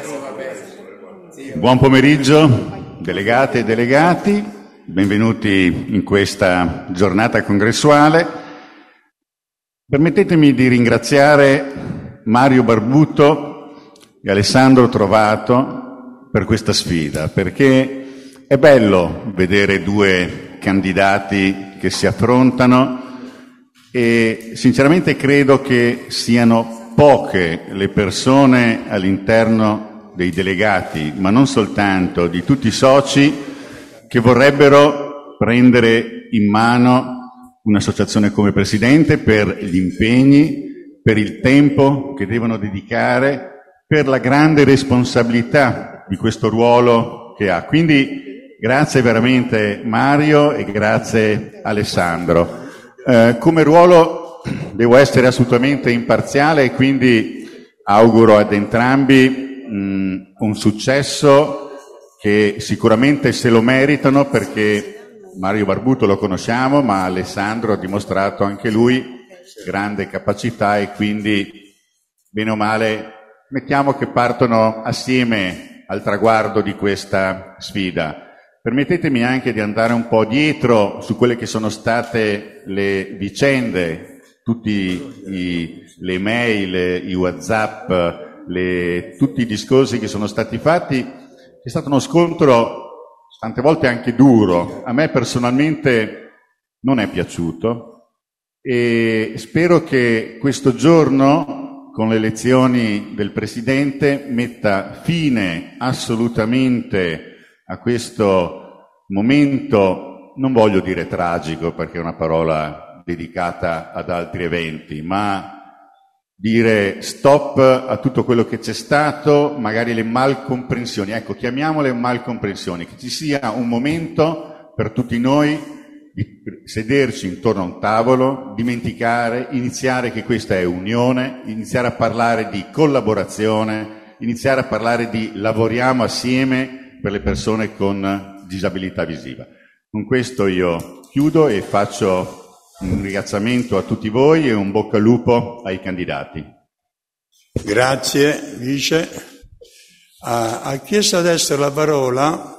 Buon pomeriggio, delegate e delegati, benvenuti in questa giornata congressuale. Permettetemi di ringraziare Mario Barbuto e Alessandro Trovato per questa sfida, perché è bello vedere due candidati che si affrontano e sinceramente credo che siano poche le persone all'interno dei delegati, ma non soltanto, di tutti i soci, che vorrebbero prendere in mano un'associazione come presidente per gli impegni, per il tempo che devono dedicare, per la grande responsabilità di questo ruolo che ha. Quindi grazie veramente Mario e grazie Alessandro. Eh, come ruolo devo essere assolutamente imparziale e quindi auguro ad entrambi mh, un successo che sicuramente se lo meritano, perché Mario Barbuto lo conosciamo, ma Alessandro ha dimostrato anche lui grande capacità e quindi, bene o male, mettiamo che partono assieme al traguardo di questa sfida. Permettetemi anche di andare un po' dietro su quelle che sono state le vicende, tutte le email, i WhatsApp, le, tutti i discorsi che sono stati fatti. È stato uno scontro tante volte anche duro. A me personalmente non è piaciuto e spero che questo giorno, con le elezioni del Presidente, metta fine assolutamente a questo momento, non voglio dire tragico perché è una parola dedicata ad altri eventi, ma dire stop a tutto quello che c'è stato, magari le malcomprensioni, ecco, chiamiamole malcomprensioni, che ci sia un momento per tutti noi di sederci intorno a un tavolo, dimenticare, iniziare che questa è unione, iniziare a parlare di collaborazione, iniziare a parlare di lavoriamo assieme per le persone con disabilità visiva. Con questo io chiudo e faccio un ringraziamento a tutti voi e un bocca al lupo ai candidati. Grazie, Vice. Ha, ha chiesto adesso la parola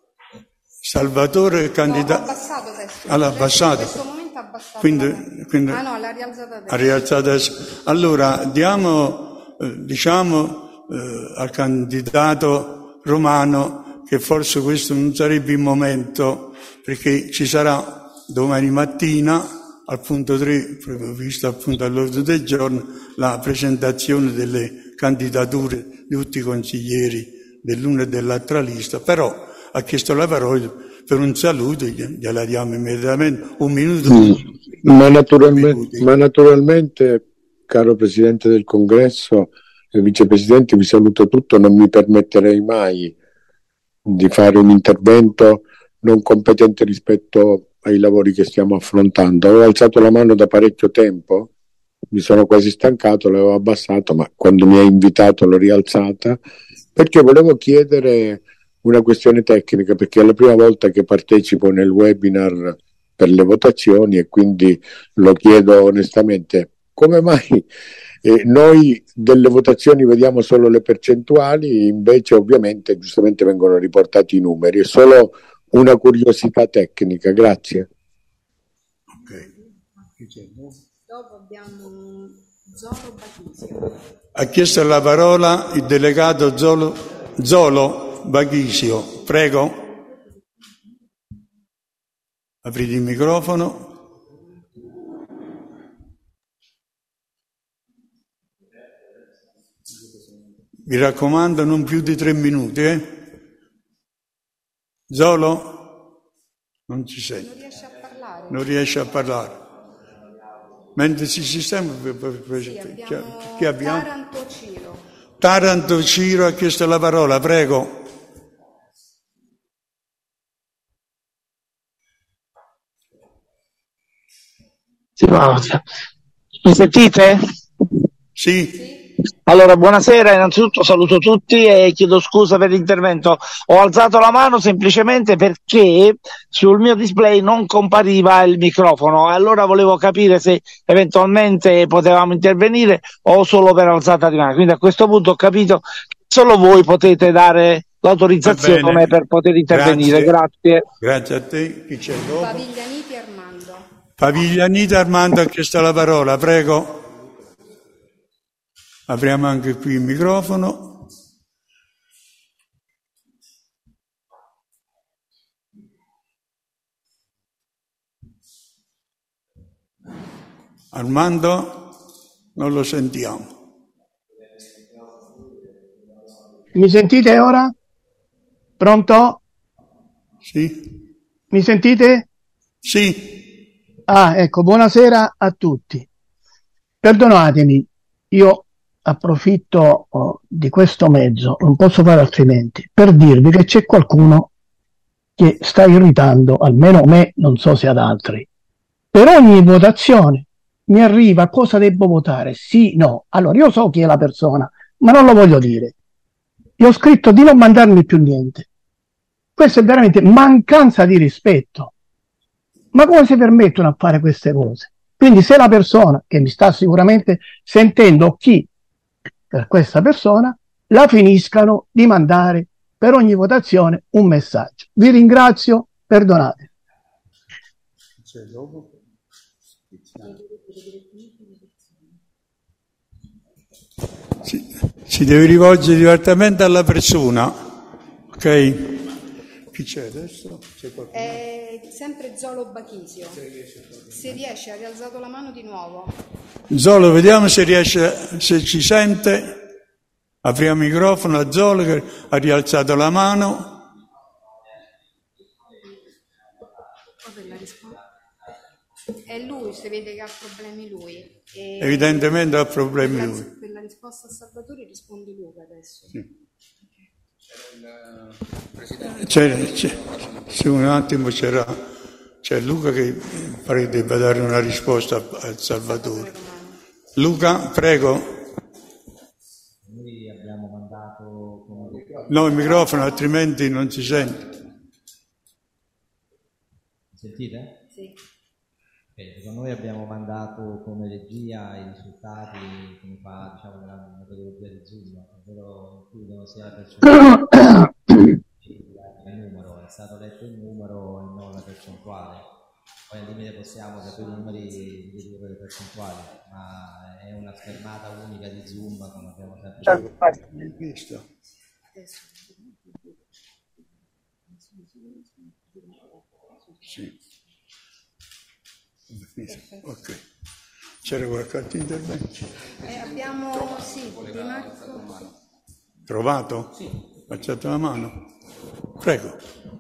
Salvatore candidato. No, abbassato adesso. Allora, abbassato. In questo momento ha abbassato. Quindi, quindi, ah no, l'ha rialzata adesso. Ha rialzato adesso. Allora, diamo, eh, diciamo eh, al candidato Romano che forse questo non sarebbe il momento, perché ci sarà domani mattina al punto tre, previsto appunto all'ordine del giorno, la presentazione delle candidature di tutti i consiglieri dell'una e dell'altra lista, però ha chiesto la parola per un saluto, gliela diamo immediatamente, un minuto. Mm, ma, naturalmente, ma naturalmente, caro Presidente del Congresso e Vicepresidente, vi saluto tutto, non mi permetterei mai di fare un intervento non competente rispetto ai lavori che stiamo affrontando. Avevo alzato la mano da parecchio tempo, mi sono quasi stancato, l'avevo abbassato, ma quando mi ha invitato l'ho rialzata, perché volevo chiedere una questione tecnica, perché è la prima volta che partecipo nel webinar per le votazioni e quindi lo chiedo onestamente. Come mai eh, noi delle votazioni vediamo solo le percentuali, invece ovviamente giustamente vengono riportati i numeri? È solo una curiosità tecnica, grazie. Okay. Dopo abbiamo Zolo Batisio. Ha chiesto la parola il delegato Zolo, Zolo Baghisio, prego. Aprite il microfono. Mi raccomando, non più di tre minuti, eh? Zolo? Non ci sei. Non riesce a parlare. Non riesce a parlare. Mentre si sistema, sì, abbiamo chi, chi abbiamo? Taranto Ciro. Taranto Ciro ha chiesto la parola, prego. Sì, mi sentite? Sì. Allora, buonasera, innanzitutto saluto tutti e chiedo scusa per l'intervento. Ho alzato la mano semplicemente perché sul mio display non compariva il microfono, allora volevo capire se eventualmente potevamo intervenire o solo per alzata di mano. Quindi a questo punto ho capito che solo voi potete dare l'autorizzazione per poter intervenire. Grazie. Grazie a te. Chi c'è dopo? Paviglianiti Armando. Paviglianiti Armando ha chiesto la parola, prego. Apriamo anche qui il microfono. Armando, non lo sentiamo. Mi sentite ora? Pronto? Sì. Mi sentite? Sì. Ah, ecco, buonasera a tutti. Perdonatemi, io approfitto oh, di questo mezzo, non posso fare altrimenti, per dirvi che c'è qualcuno che sta irritando, almeno me, non so se ad altri. Per ogni votazione mi arriva cosa devo votare, sì, no. Allora io so chi è la persona, ma non lo voglio dire. Io ho scritto di non mandarmi più niente. Questo è veramente mancanza di rispetto. Ma come si permettono a fare queste cose? Quindi se la persona che mi sta sicuramente sentendo, chi per questa persona, la finiscano di mandare per ogni votazione un messaggio. Vi ringrazio, perdonate. Si, si deve rivolgere direttamente alla persona, ok? Chi c'è adesso? C'è qualcuno? È sempre Zolo Bachisio. Se riesce, ha rialzato la mano di nuovo. Zolo, vediamo se riesce, se ci sente. Apriamo il microfono a Zolo che ha rialzato la mano. È lui, si vede che ha problemi lui. E Evidentemente ha problemi per la, lui. per la risposta a Salvatore risponde Luca adesso. Sì. C'è, c'è, se un attimo c'era, c'è Luca che pare che debba dare una risposta a, a Salvatore. Luca, prego. Noi abbiamo mandato come... No, il microfono, altrimenti non si sente. Sentite? Sì. Okay, noi abbiamo mandato come regia i risultati come fa, diciamo, nella metodologia di Zoom, ovvero includono sia la percentuale che il numero, è stato letto il numero e non la percentuale. Poi al limite possiamo da quei numeri ridurre le percentuali, ma è una schermata unica di Zoom come abbiamo sempre visto. Sì. Ok. C'era qualche altro intervento? Eh, abbiamo, sì, Di Marco. Trovato? Sì. Alzate la mano. Prego.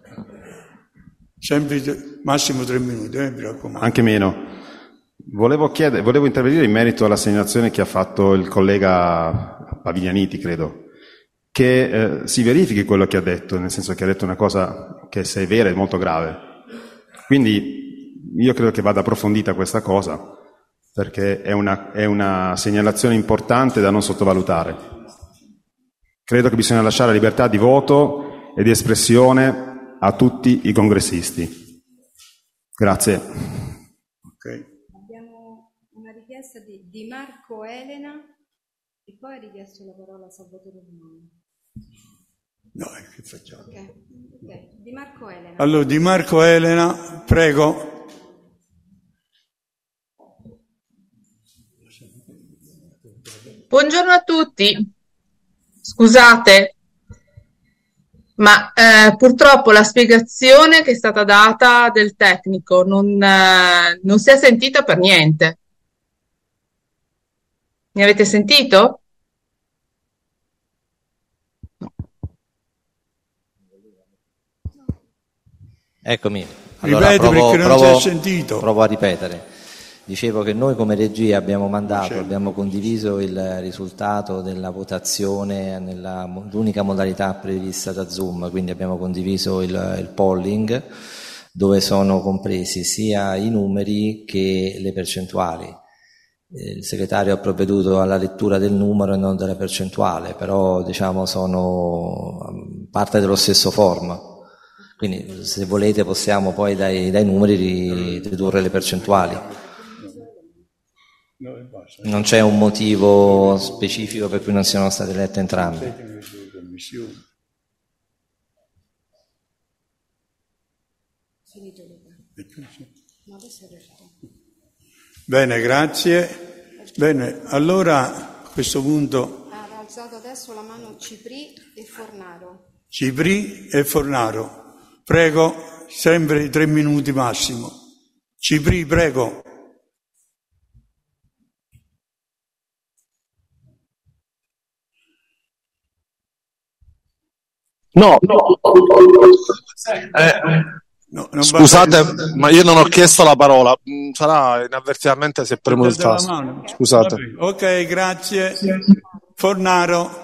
Sempre massimo tre minuti, eh, mi raccomando. Anche meno. Volevo chiedere, volevo intervenire in merito alla segnalazione che ha fatto il collega Paviglianiti, credo, che eh, si verifichi quello che ha detto, nel senso che ha detto una cosa che se è vera è molto grave. Quindi io credo che vada approfondita questa cosa, perché è una, è una segnalazione importante da non sottovalutare. Credo che bisogna lasciare libertà di voto e di espressione a tutti i congressisti. Grazie. Okay. Abbiamo una richiesta di Di Marco Elena e poi ha richiesto la parola a Salvatore Romano. No, che facciamo? Okay. Okay. Di Marco Elena. Allora, Di Marco Elena, prego. Buongiorno a tutti. Scusate, ma eh, purtroppo la spiegazione che è stata data del tecnico non, eh, non si è sentita per niente. Mi avete sentito? Eccomi. Allora, Ripeti provo, perché non provo, si è sentito. Provo a ripetere. Dicevo che noi come regia abbiamo mandato, abbiamo condiviso il risultato della votazione nella l'unica modalità prevista da Zoom, quindi abbiamo condiviso il, il polling dove sono compresi sia i numeri che le percentuali. Il segretario ha provveduto alla lettura del numero e non della percentuale, però diciamo sono parte dello stesso form. Quindi se volete possiamo poi dai, dai numeri ridurre le percentuali. Non c'è un motivo specifico per cui non siano state lette entrambe. Bene, grazie. Bene, allora a questo punto Ha alzato adesso la mano Cipri e Fornaro. Cipri e Fornaro. Prego, sempre tre minuti massimo. Cipri, prego. No, no. Eh, no non scusate, va... ma io non ho chiesto la parola. Sarà inavvertitamente se premuto il tasto. Scusate. Ok, grazie. Fornaro.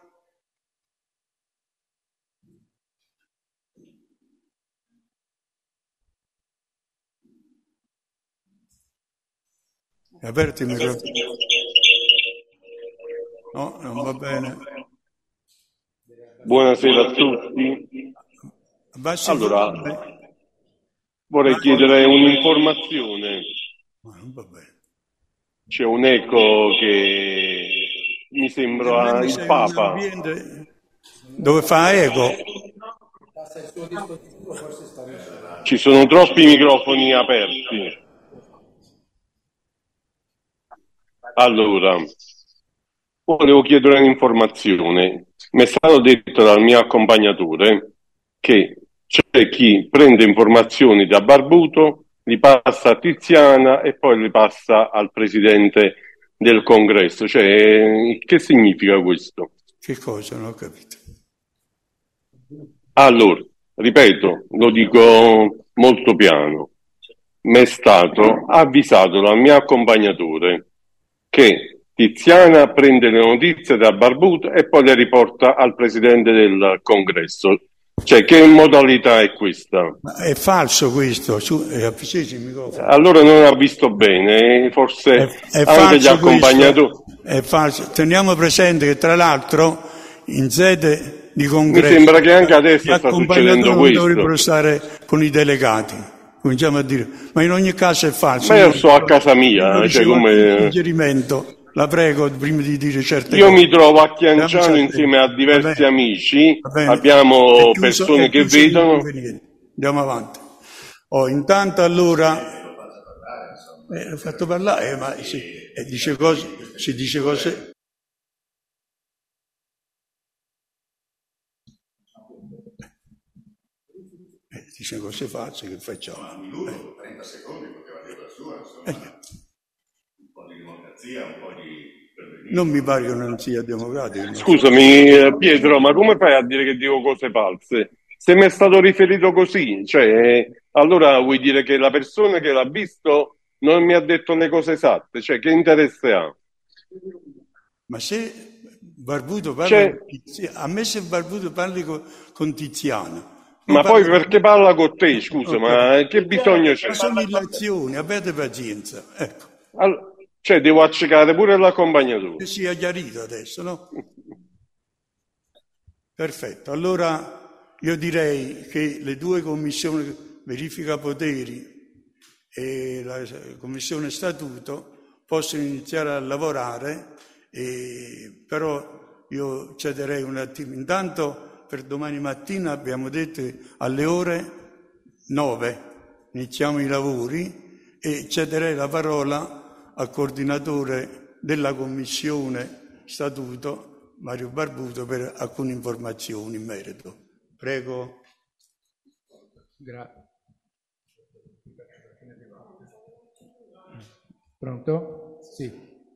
È aperto il microfono? No, non va bene. Buonasera a tutti. Bassi allora, vorrei chiedere un'informazione. Va bene. C'è un eco che mi sembra il Papa. Dove fa eco? Ci sono troppi microfoni aperti. Allora, volevo chiedere un'informazione. Mi è stato detto dal mio accompagnatore che c'è chi prende informazioni da Barbuto, li passa a Tiziana e poi li passa al Presidente del Congresso. Cioè, che significa questo? Che cosa? Non ho capito. Allora, ripeto, lo dico molto piano. Mi è stato avvisato dal mio accompagnatore che Tiziana prende le notizie da Barbuto e poi le riporta al Presidente del Congresso. Cioè, che modalità è questa? Ma è falso questo. Su, è accesi il microfono. Allora non ha visto bene, forse è, è anche gli accompagnatori. È falso. Teniamo presente che tra l'altro in sede di congresso mi sembra che anche adesso sta succedendo questo. Dovrebbero stare con i delegati. Cominciamo a dire, ma in ogni caso è falso. Ma io sto a casa mia, cioè come un suggerimento. La prego prima di dire certe io cose. Mi trovo a Chianciano insieme a diversi amici, abbiamo persone che vedono. Andiamo avanti. Oh, intanto allora eh, ho fatto parlare, eh, ma si, eh, dice cose, si dice cose. Eh, dice cose false, che facciamo? Un minuto, trenta secondi poteva dire la sua, insomma. Eh. Un po' di... Non mi pare che non sia democratico. Scusami Pietro, ma come fai a dire che dico cose false? Se mi è stato riferito così, cioè, allora vuoi dire che la persona che l'ha visto non mi ha detto le cose esatte, cioè che interesse ha? Ma se Barbuto parla cioè... con Tiziana, a me se Barbuto parli con, con Tiziana. Ma poi con... perché parla con te, scusa, okay. Ma che bisogno c'è? Sono illazioni, abbiate pazienza, ecco. Allora... Cioè, devo accecare pure l'accompagnatore. Che sia chiarito adesso, no? Perfetto. Allora io direi che le due commissioni verifica poteri e la commissione statuto possono iniziare a lavorare, e, però io cederei un attimo. Intanto per domani mattina abbiamo detto alle ore nove iniziamo i lavori e cederei la parola al coordinatore della commissione statuto, Mario Barbuto, per alcune informazioni in merito. Prego. Grazie. Pronto? Sì.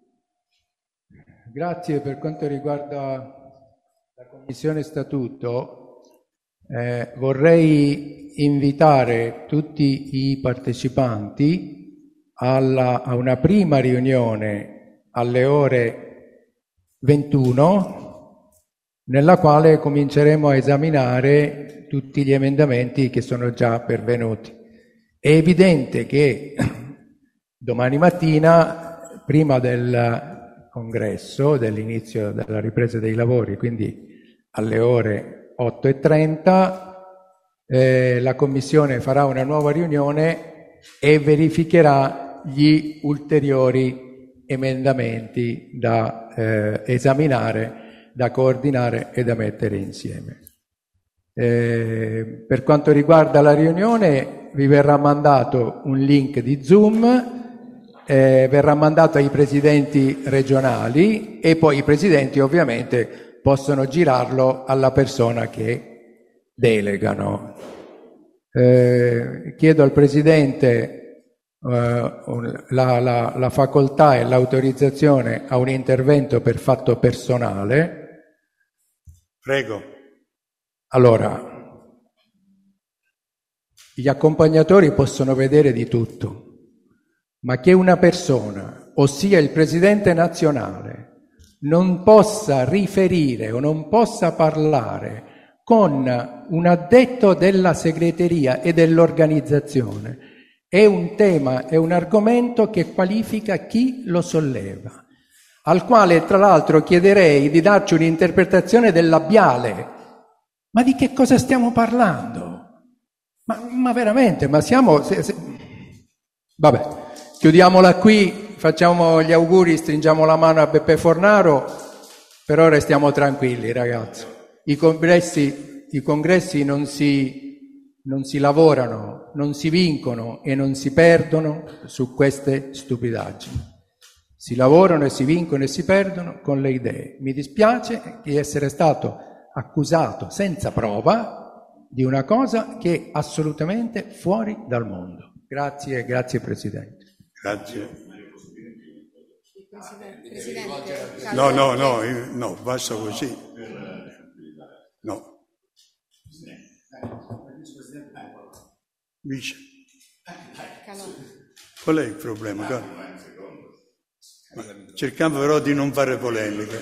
Grazie. Per quanto riguarda la commissione statuto, eh, vorrei invitare tutti i partecipanti Alla, a una prima riunione alle ore ventuno, nella quale cominceremo a esaminare tutti gli emendamenti che sono già pervenuti. È evidente che domani mattina, prima del congresso, dell'inizio della ripresa dei lavori, quindi alle ore otto e trenta, eh, la Commissione farà una nuova riunione e verificherà gli ulteriori emendamenti da eh, esaminare, da coordinare e da mettere insieme. Eh, per quanto riguarda la riunione, vi verrà mandato un link di Zoom, eh, verrà mandato ai presidenti regionali e poi i presidenti ovviamente possono girarlo alla persona che delegano. Eh, chiedo al presidente Uh, la, la, la facoltà e l'autorizzazione a un intervento per fatto personale. Prego. Allora, gli accompagnatori possono vedere di tutto, ma che una persona, ossia il presidente nazionale, non possa riferire o non possa parlare con un addetto della segreteria e dell'organizzazione è un tema, è un argomento che qualifica chi lo solleva, al quale tra l'altro chiederei di darci un'interpretazione del labiale. Ma di che cosa stiamo parlando? Ma, ma veramente, ma siamo... Se, se... Vabbè, Chiudiamola qui, facciamo gli auguri, stringiamo la mano a Beppe Fornaro, però restiamo tranquilli ragazzi. I congressi, i congressi non si, non si lavorano, non si vincono e non si perdono su queste stupidaggini. Si lavorano e si vincono e si perdono con le idee. Mi dispiace di essere stato accusato senza prova di una cosa che è assolutamente fuori dal mondo. Grazie, grazie Presidente. Grazie. Presidente, no, no, no, io, no, basta così. No. Vice. Qual è il problema? Cerchiamo però di non fare polemiche.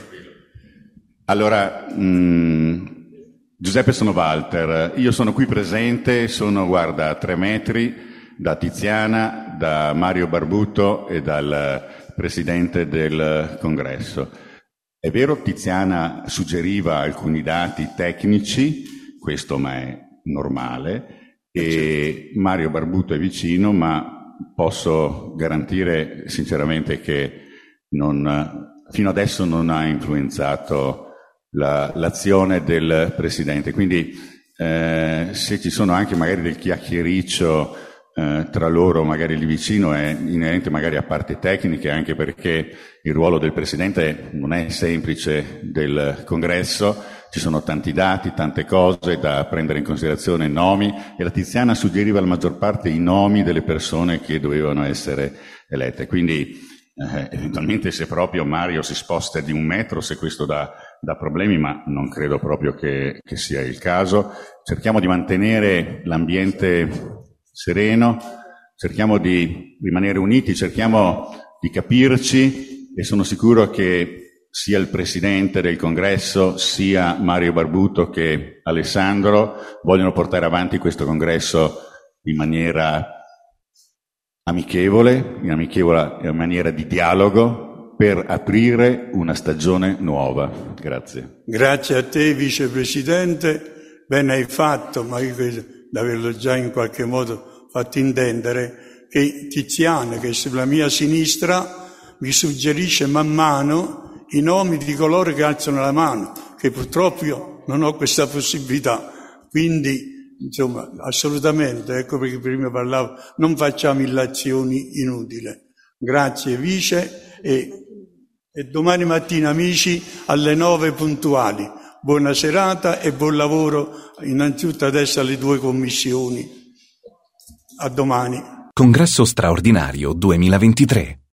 Allora, mh, Giuseppe sono Walter, io sono qui presente, sono, guarda, a tre metri da Tiziana, da Mario Barbuto e dal Presidente del Congresso. È vero, Tiziana suggeriva alcuni dati tecnici, questo ma è normale, e Mario Barbuto è vicino, ma posso garantire sinceramente che non, fino adesso non ha influenzato la, l'azione del Presidente. Quindi eh, se ci sono anche magari del chiacchiericcio eh, tra loro, magari lì vicino, è inerente magari a parti tecniche, anche perché il ruolo del Presidente non è semplice del Congresso, ci sono tanti dati, tante cose da prendere in considerazione, nomi, e la Tiziana suggeriva la maggior parte i nomi delle persone che dovevano essere elette. Quindi Eh, eventualmente se proprio Mario si sposta di un metro, se questo dà, dà problemi, ma non credo proprio che, che sia il caso. Cerchiamo di mantenere l'ambiente sereno, cerchiamo di rimanere uniti, cerchiamo di capirci, e sono sicuro che sia il Presidente del Congresso, sia Mario Barbuto che Alessandro vogliono portare avanti questo Congresso in maniera amichevole, in amichevole in maniera di dialogo, per aprire una stagione nuova. Grazie. Grazie a te, Vicepresidente. Bene hai fatto, ma io credo di averlo già in qualche modo fatto intendere, che Tiziana, che è sulla mia sinistra, mi suggerisce man mano i nomi di coloro che alzano la mano, che purtroppo io non ho questa possibilità. Quindi insomma, assolutamente, ecco perché prima parlavo, non facciamo illazioni inutili. Grazie Vice, e, e domani mattina amici alle nove puntuali. Buona serata e buon lavoro innanzitutto adesso alle due commissioni. A domani. Congresso straordinario duemilaventitré.